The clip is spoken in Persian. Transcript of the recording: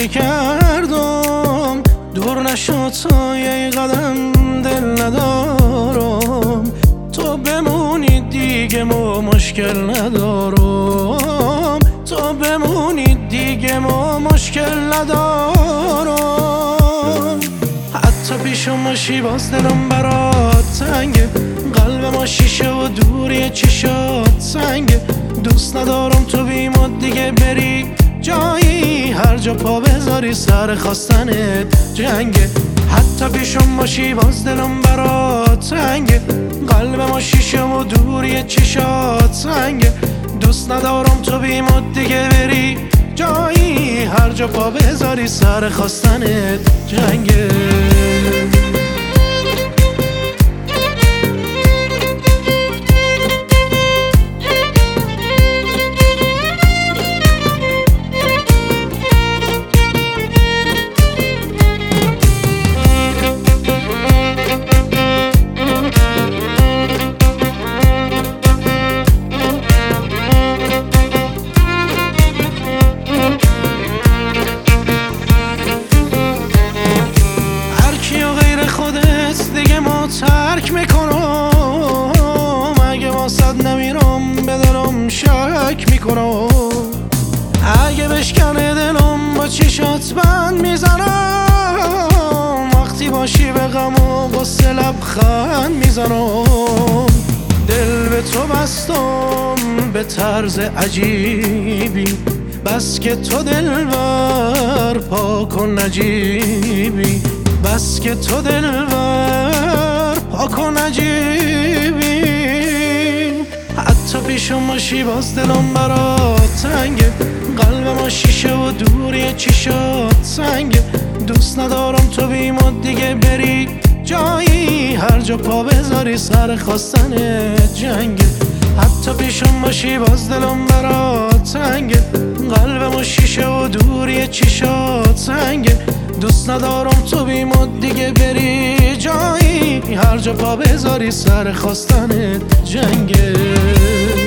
گیری کردم، دور نشد تا یه قدم دل ندارم. تو بمونی دیگه ما مشکل ندارم، تو بمونی دیگه ما مشکل ندارم. حتی پیشم باشی باز دلم برات تنگه، قلب ما شیشه و دوری چشات سنگه. دوست ندارم تو بی ما دیگه بری جایی، هر جا پا بذاری سر خواستنت جنگه. حتی پیشم باشی باز دلم برات تنگه، قلب ما شیشه و دوری چشات سنگه. دوست ندارم تو بی ما دیگه بری جایی، هر جا پا بذاری سر خواستنت جنگه. دیگه ما ترک میکنم، اگه واسد نمیرم به دلم شک میکنم. اگه بشکنه دلم با چشات بند میزنم، وقتی باشی به غم و غصه لبخند میزنم. دل به تو بستم به طرز عجیبی، بس که تو دلبر پاک و نجیبی، بس که تو دلبر پاک و نجیبی. حتی پیشم باشی باز دلم برات تنگه، قلب ما شیشه و دوری چشات سنگه. دوست ندارم تو بی ما دیگه بری جایی، هر جا پا بذاری سر خواستنت جنگه. حتی پیشم باشی باز دلم برات تنگه، قلب ما شیشه و دوری چشات سنگه. دوست ندارم تو بی ما دیگه بری جایی، هر جا پا بذاری سر خواستنت جنگه.